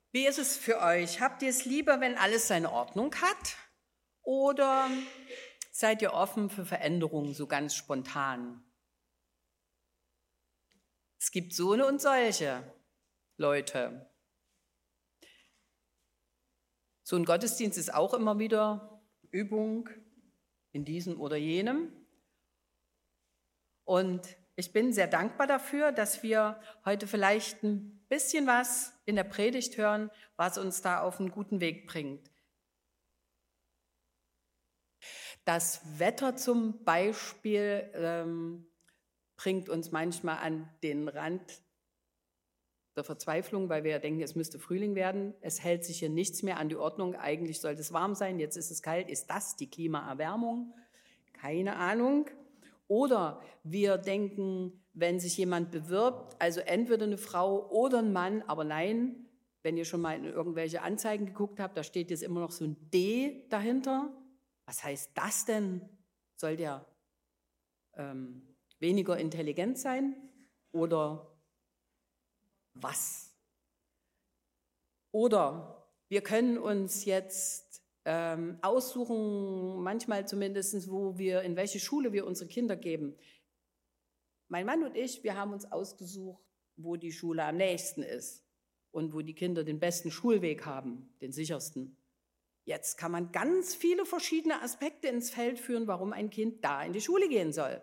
Wie ist es für euch? Habt ihr es lieber, wenn alles seine Ordnung hat? Oder seid ihr offen für Veränderungen, so ganz spontan? Es gibt so eine und solche Leute. So ein Gottesdienst ist auch immer wieder Übung in diesem oder jenem. Und ich bin sehr dankbar dafür, dass wir heute vielleicht ein bisschen was in der Predigt hören, was uns da auf einen guten Weg bringt. Das Wetter zum Beispiel bringt uns manchmal an den Rand der Verzweiflung, weil wir denken, es müsste Frühling werden. Es hält sich hier nichts mehr an die Ordnung. Eigentlich sollte es warm sein, jetzt ist es kalt. Ist das die Klimaerwärmung? Keine Ahnung. Oder wir denken, wenn sich jemand bewirbt, also entweder eine Frau oder ein Mann, aber nein, wenn ihr schon mal in irgendwelche Anzeigen geguckt habt, da steht jetzt immer noch so ein D dahinter. Was heißt das denn? Soll der weniger intelligent sein oder was? Oder wir können uns jetzt aussuchen, manchmal zumindest, in welche Schule wir unsere Kinder geben. Mein Mann und ich, wir haben uns ausgesucht, wo die Schule am nächsten ist und wo die Kinder den besten Schulweg haben, den sichersten. Jetzt kann man ganz viele verschiedene Aspekte ins Feld führen, warum ein Kind da in die Schule gehen soll.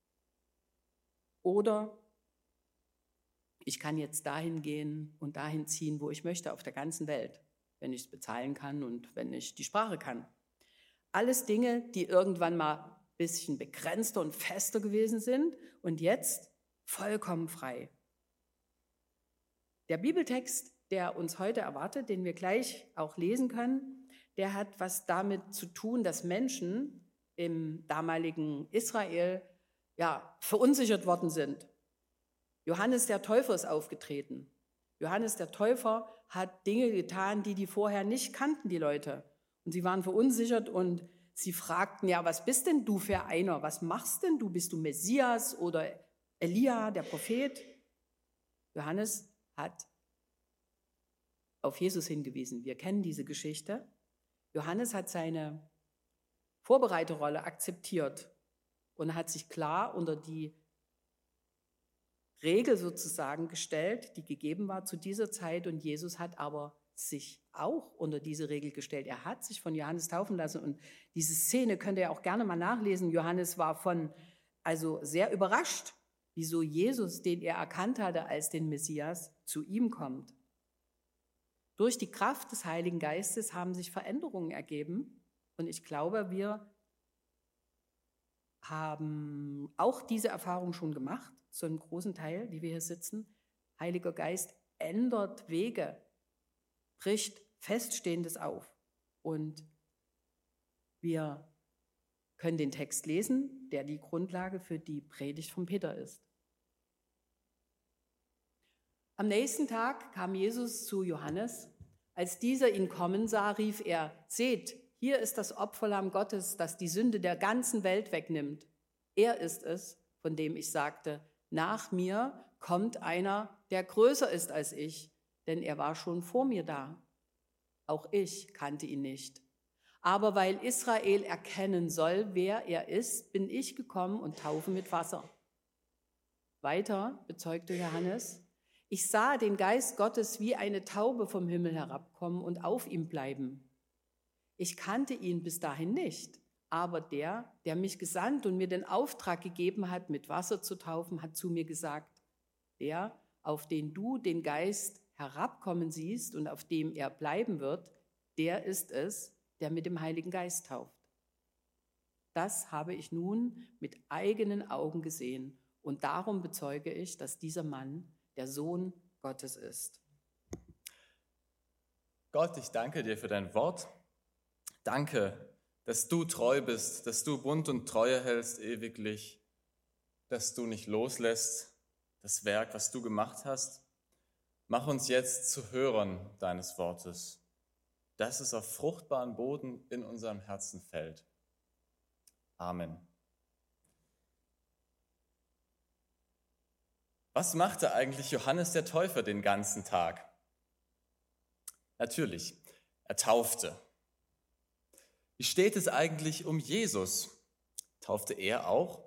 Oder ich kann jetzt dahin gehen und dahin ziehen, wo ich möchte, auf der ganzen Welt, wenn ich es bezahlen kann und wenn ich die Sprache kann. Alles Dinge, die irgendwann mal ein bisschen begrenzter und fester gewesen sind und jetzt vollkommen frei. Der Bibeltext, der uns heute erwartet, den wir gleich auch lesen können, der hat was damit zu tun, dass Menschen im damaligen Israel verunsichert worden sind. Johannes der Täufer ist aufgetreten. Johannes der Täufer hat Dinge getan, die vorher nicht kannten, die Leute. Und sie waren verunsichert und sie fragten, ja, was bist denn du für einer? Was machst denn du? Bist du Messias oder Elia, der Prophet? Johannes hat auf Jesus hingewiesen. Wir kennen diese Geschichte. Johannes hat seine Vorbereiterrolle akzeptiert und hat sich klar unter die Regel sozusagen gestellt, die gegeben war zu dieser Zeit, und Jesus hat aber sich auch unter diese Regel gestellt. Er hat sich von Johannes taufen lassen und diese Szene könnt ihr auch gerne mal nachlesen. Johannes war sehr überrascht, wieso Jesus, den er erkannt hatte als den Messias, zu ihm kommt. Durch die Kraft des Heiligen Geistes haben sich Veränderungen ergeben und ich glaube, wir haben auch diese Erfahrung schon gemacht, so einen großen Teil, die wir hier sitzen. Heiliger Geist ändert Wege, bricht Feststehendes auf. Und wir können den Text lesen, der die Grundlage für die Predigt von Peter ist. Am nächsten Tag kam Jesus zu Johannes. Als dieser ihn kommen sah, rief er: Seht, hier ist das Opferlamm Gottes, das die Sünde der ganzen Welt wegnimmt. Er ist es, von dem ich sagte, nach mir kommt einer, der größer ist als ich, denn er war schon vor mir da. Auch ich kannte ihn nicht. Aber weil Israel erkennen soll, wer er ist, bin ich gekommen und taufe mit Wasser. Weiter bezeugte Johannes: Ich sah den Geist Gottes wie eine Taube vom Himmel herabkommen und auf ihm bleiben. Ich kannte ihn bis dahin nicht, aber der mich gesandt und mir den Auftrag gegeben hat, mit Wasser zu taufen, hat zu mir gesagt: Der, auf den du den Geist herabkommen siehst und auf dem er bleiben wird, der ist es, der mit dem Heiligen Geist tauft. Das habe ich nun mit eigenen Augen gesehen und darum bezeuge ich, dass dieser Mann der Sohn Gottes ist. Gott, ich danke dir für dein Wort. Danke, dass du treu bist, dass du Bund und Treue hältst ewiglich, dass du nicht loslässt, das Werk, was du gemacht hast. Mach uns jetzt zu Hörern deines Wortes, dass es auf fruchtbaren Boden in unserem Herzen fällt. Amen. Was machte eigentlich Johannes der Täufer den ganzen Tag? Natürlich, er taufte. Wie steht es eigentlich um Jesus? Taufte er auch?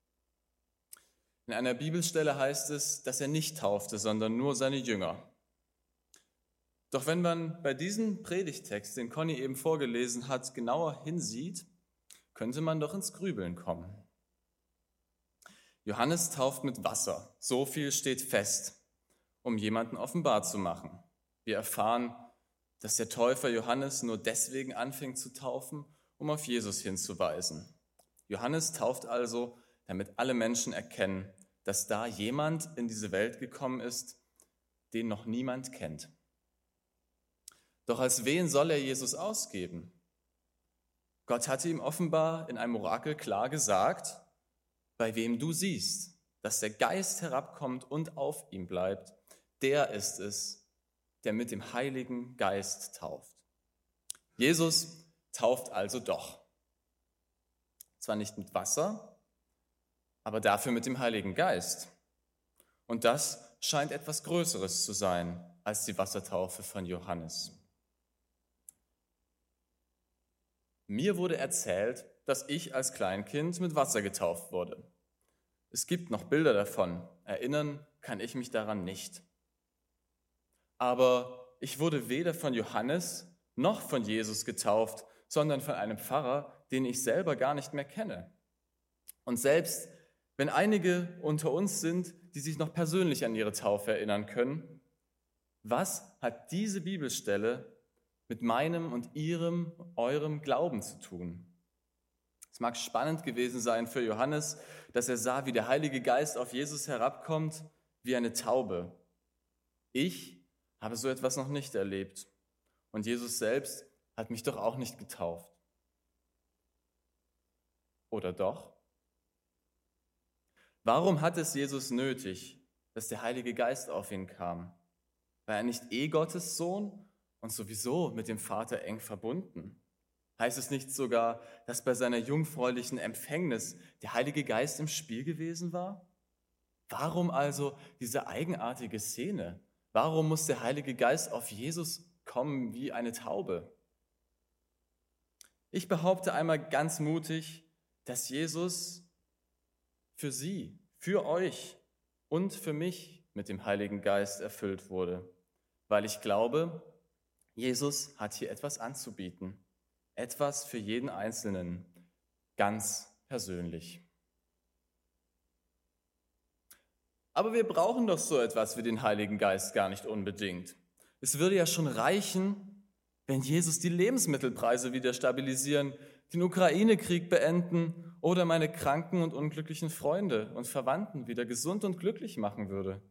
In einer Bibelstelle heißt es, dass er nicht taufte, sondern nur seine Jünger. Doch wenn man bei diesem Predigtext, den Conny eben vorgelesen hat, genauer hinsieht, könnte man doch ins Grübeln kommen. Johannes tauft mit Wasser, so viel steht fest, um jemanden offenbar zu machen. Wir erfahren, dass der Täufer Johannes nur deswegen anfing zu taufen, um auf Jesus hinzuweisen. Johannes tauft also, damit alle Menschen erkennen, dass da jemand in diese Welt gekommen ist, den noch niemand kennt. Doch als wen soll er Jesus ausgeben? Gott hatte ihm offenbar in einem Orakel klar gesagt, bei wem du siehst, dass der Geist herabkommt und auf ihm bleibt, der ist es, der mit dem Heiligen Geist tauft. Jesus tauft also doch. Zwar nicht mit Wasser, aber dafür mit dem Heiligen Geist. Und das scheint etwas Größeres zu sein als die Wassertaufe von Johannes. Mir wurde erzählt, dass ich als Kleinkind mit Wasser getauft wurde. Es gibt noch Bilder davon. Erinnern kann ich mich daran nicht. Aber ich wurde weder von Johannes noch von Jesus getauft, sondern von einem Pfarrer, den ich selber gar nicht mehr kenne. Und selbst wenn einige unter uns sind, die sich noch persönlich an ihre Taufe erinnern können, was hat diese Bibelstelle mit meinem und eurem Glauben zu tun? Es mag spannend gewesen sein für Johannes, dass er sah, wie der Heilige Geist auf Jesus herabkommt, wie eine Taube. Ich habe so etwas noch nicht erlebt. Und Jesus selbst hat mich doch auch nicht getauft. Oder doch? Warum hat es Jesus nötig, dass der Heilige Geist auf ihn kam? War er nicht Gottes Sohn und sowieso mit dem Vater eng verbunden? Heißt es nicht sogar, dass bei seiner jungfräulichen Empfängnis der Heilige Geist im Spiel gewesen war? Warum also diese eigenartige Szene? Warum muss der Heilige Geist auf Jesus kommen wie eine Taube? Ich behaupte einmal ganz mutig, dass Jesus für Sie, für euch und für mich mit dem Heiligen Geist erfüllt wurde, weil ich glaube, Jesus hat hier etwas anzubieten, etwas für jeden Einzelnen, ganz persönlich. Aber wir brauchen doch so etwas wie den Heiligen Geist gar nicht unbedingt. Es würde ja schon reichen, wenn Jesus die Lebensmittelpreise wieder stabilisieren, den Ukraine-Krieg beenden oder meine kranken und unglücklichen Freunde und Verwandten wieder gesund und glücklich machen würde.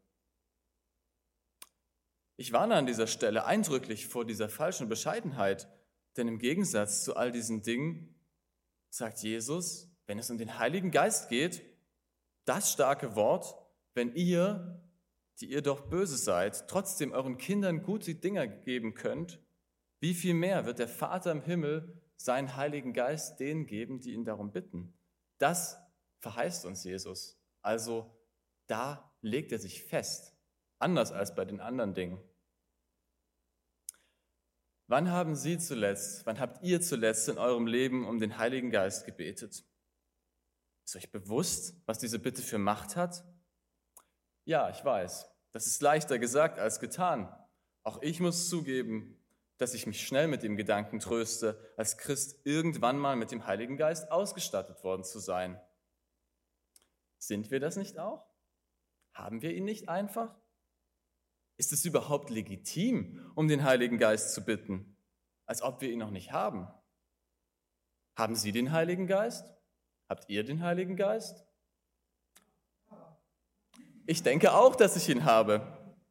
Ich warne an dieser Stelle eindrücklich vor dieser falschen Bescheidenheit, denn im Gegensatz zu all diesen Dingen sagt Jesus, wenn es um den Heiligen Geist geht, das starke Wort, wenn ihr, die ihr doch böse seid, trotzdem euren Kindern gute Dinge geben könnt, wie viel mehr wird der Vater im Himmel seinen Heiligen Geist denen geben, die ihn darum bitten? Das verheißt uns Jesus. Also da legt er sich fest, anders als bei den anderen Dingen. Wann habt ihr zuletzt in eurem Leben um den Heiligen Geist gebetet? Ist euch bewusst, was diese Bitte für Macht hat? Ja, ich weiß, das ist leichter gesagt als getan. Auch ich muss zugeben, dass ich mich schnell mit dem Gedanken tröste, als Christ irgendwann mal mit dem Heiligen Geist ausgestattet worden zu sein. Sind wir das nicht auch? Haben wir ihn nicht einfach? Ist es überhaupt legitim, um den Heiligen Geist zu bitten, als ob wir ihn noch nicht haben? Haben Sie den Heiligen Geist? Habt ihr den Heiligen Geist? Ich denke auch, dass ich ihn habe.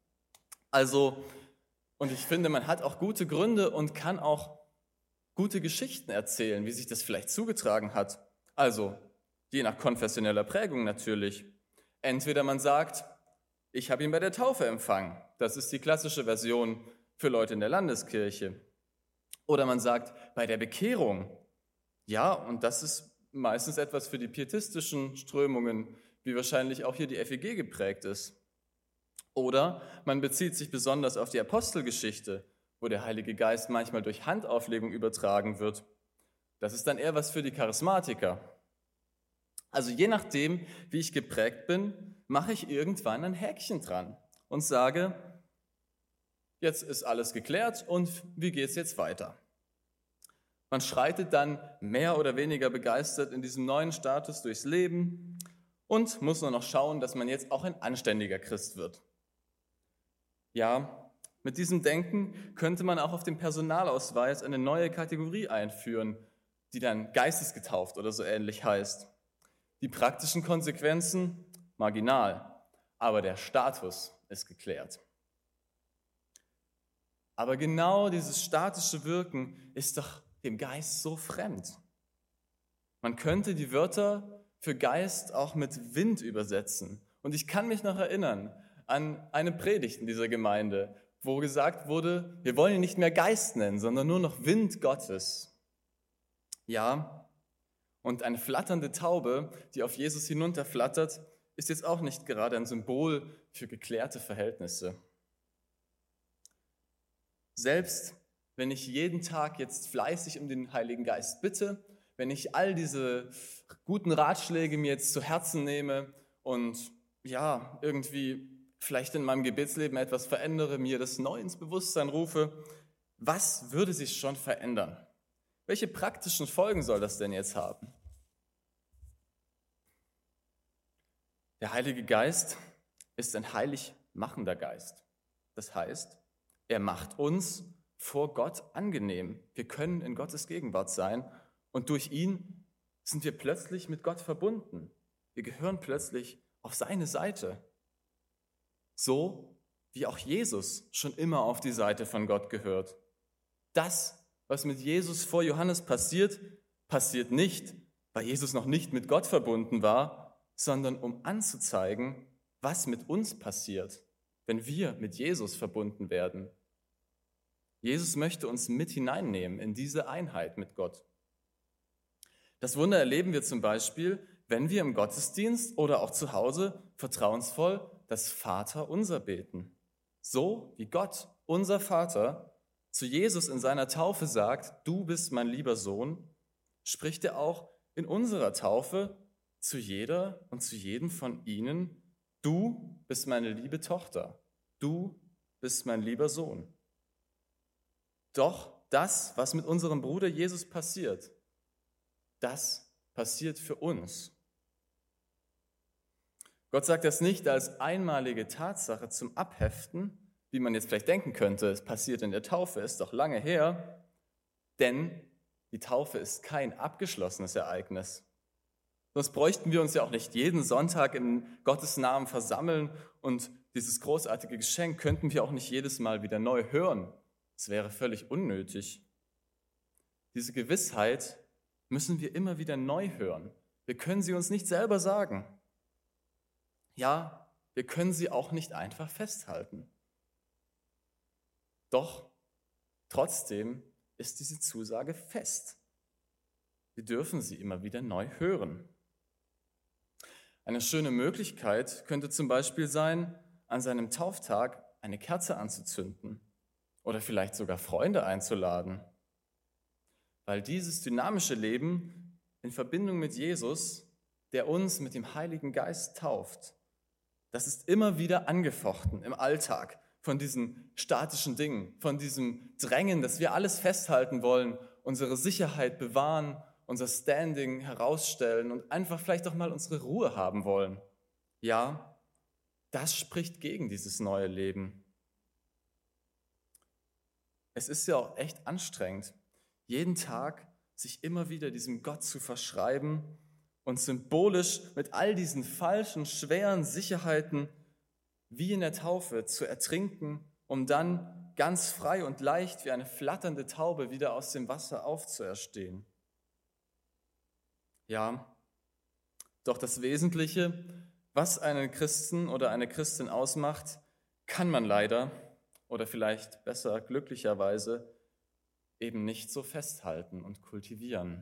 Und ich finde, man hat auch gute Gründe und kann auch gute Geschichten erzählen, wie sich das vielleicht zugetragen hat. Also, je nach konfessioneller Prägung natürlich. Entweder man sagt, ich habe ihn bei der Taufe empfangen. Das ist die klassische Version für Leute in der Landeskirche. Oder man sagt, bei der Bekehrung. Ja, und das ist meistens etwas für die pietistischen Strömungen, wie wahrscheinlich auch hier die FEG geprägt ist. Oder man bezieht sich besonders auf die Apostelgeschichte, wo der Heilige Geist manchmal durch Handauflegung übertragen wird, das ist dann eher was für die Charismatiker. Also je nachdem, wie ich geprägt bin, mache ich irgendwann ein Häkchen dran und sage, jetzt ist alles geklärt und wie geht es jetzt weiter? Man schreitet dann mehr oder weniger begeistert in diesem neuen Status durchs Leben und muss nur noch schauen, dass man jetzt auch ein anständiger Christ wird. Ja, mit diesem Denken könnte man auch auf dem Personalausweis eine neue Kategorie einführen, die dann geistesgetauft oder so ähnlich heißt. Die praktischen Konsequenzen marginal, aber der Status ist geklärt. Aber genau dieses statische Wirken ist doch dem Geist so fremd. Man könnte die Wörter für Geist auch mit Wind übersetzen. Und ich kann mich noch erinnern an eine Predigt in dieser Gemeinde, wo gesagt wurde, wir wollen ihn nicht mehr Geist nennen, sondern nur noch Wind Gottes. Ja, und eine flatternde Taube, die auf Jesus hinunterflattert, ist jetzt auch nicht gerade ein Symbol für geklärte Verhältnisse. Selbst wenn ich jeden Tag jetzt fleißig um den Heiligen Geist bitte, wenn ich all diese guten Ratschläge mir jetzt zu Herzen nehme und ja, irgendwie vielleicht in meinem Gebetsleben etwas verändere, mir das neu ins Bewusstsein rufe, was würde sich schon verändern? Welche praktischen Folgen soll das denn jetzt haben? Der Heilige Geist ist ein heilig machender Geist. Das heißt, er macht uns vor Gott angenehm. Wir können in Gottes Gegenwart sein und durch ihn sind wir plötzlich mit Gott verbunden. Wir gehören plötzlich auf seine Seite. So wie auch Jesus schon immer auf die Seite von Gott gehört. Das, was mit Jesus vor Johannes passiert, passiert nicht, weil Jesus noch nicht mit Gott verbunden war, sondern um anzuzeigen, was mit uns passiert, wenn wir mit Jesus verbunden werden. Jesus möchte uns mit hineinnehmen in diese Einheit mit Gott. Das Wunder erleben wir zum Beispiel, wenn wir im Gottesdienst oder auch zu Hause vertrauensvoll das Vaterunser beten. So wie Gott, unser Vater, zu Jesus in seiner Taufe sagt, du bist mein lieber Sohn, spricht er auch in unserer Taufe zu jeder und zu jedem von ihnen, du bist meine liebe Tochter, du bist mein lieber Sohn. Doch das, was mit unserem Bruder Jesus passiert, das passiert für uns. Gott sagt das nicht als einmalige Tatsache zum Abheften, wie man jetzt vielleicht denken könnte, es passiert in der Taufe, ist doch lange her, denn die Taufe ist kein abgeschlossenes Ereignis. Sonst bräuchten wir uns ja auch nicht jeden Sonntag in Gottes Namen versammeln und dieses großartige Geschenk könnten wir auch nicht jedes Mal wieder neu hören. Es wäre völlig unnötig. Diese Gewissheit müssen wir immer wieder neu hören. Wir können sie uns nicht selber sagen. Ja, wir können sie auch nicht einfach festhalten. Doch trotzdem ist diese Zusage fest. Wir dürfen sie immer wieder neu hören. Eine schöne Möglichkeit könnte zum Beispiel sein, an seinem Tauftag eine Kerze anzuzünden oder vielleicht sogar Freunde einzuladen. Weil dieses dynamische Leben in Verbindung mit Jesus, der uns mit dem Heiligen Geist tauft, das ist immer wieder angefochten im Alltag von diesen statischen Dingen, von diesem Drängen, dass wir alles festhalten wollen, unsere Sicherheit bewahren, unser Standing herausstellen und einfach vielleicht auch mal unsere Ruhe haben wollen. Ja, das spricht gegen dieses neue Leben. Es ist ja auch echt anstrengend, jeden Tag sich immer wieder diesem Gott zu verschreiben und symbolisch mit all diesen falschen, schweren Sicherheiten wie in der Taufe zu ertrinken, um dann ganz frei und leicht wie eine flatternde Taube wieder aus dem Wasser aufzuerstehen. Ja, doch das Wesentliche, was einen Christen oder eine Christin ausmacht, kann man leider oder vielleicht besser glücklicherweise eben nicht so festhalten und kultivieren.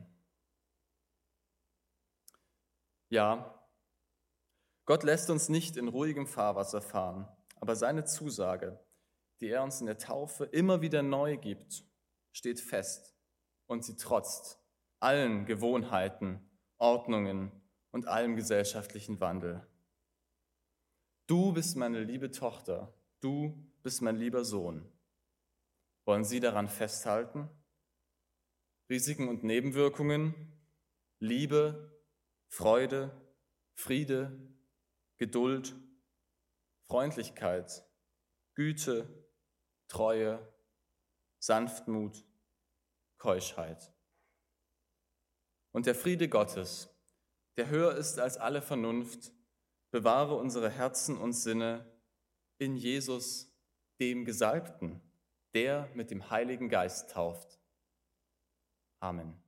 Ja, Gott lässt uns nicht in ruhigem Fahrwasser fahren, aber seine Zusage, die er uns in der Taufe immer wieder neu gibt, steht fest und sie trotzt allen Gewohnheiten, Ordnungen und allem gesellschaftlichen Wandel. Du bist meine liebe Tochter, du bist mein lieber Sohn. Wollen Sie daran festhalten? Risiken und Nebenwirkungen, Liebe, Freude, Friede, Geduld, Freundlichkeit, Güte, Treue, Sanftmut, Keuschheit. Und der Friede Gottes, der höher ist als alle Vernunft, bewahre unsere Herzen und Sinne in Jesus, dem Gesalbten, der mit dem Heiligen Geist tauft. Amen.